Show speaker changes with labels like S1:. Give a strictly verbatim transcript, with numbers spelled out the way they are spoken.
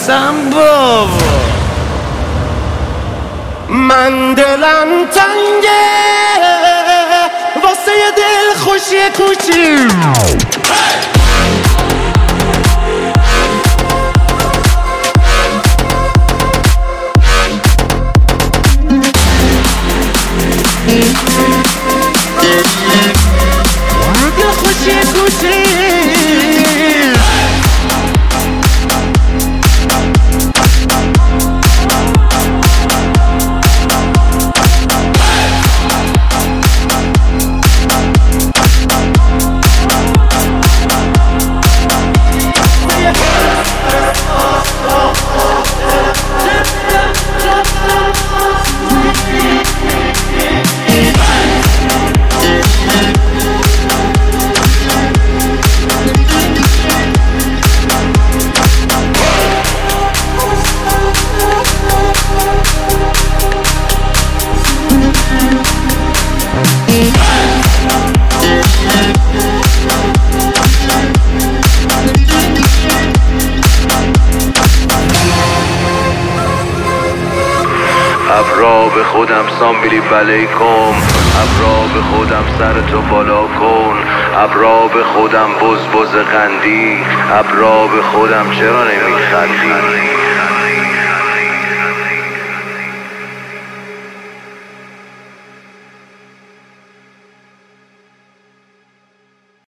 S1: هستم بابا. من دلم تنگه واسه یه دل خوشی کوچی. دل خوشی کوچی
S2: ابرا به خودم سام بیلی بلیکم، ابرا به خودم سر تو بالا کن، ابرا به خودم بز بز قندی، ابرا به خودم چرا نمیخندی.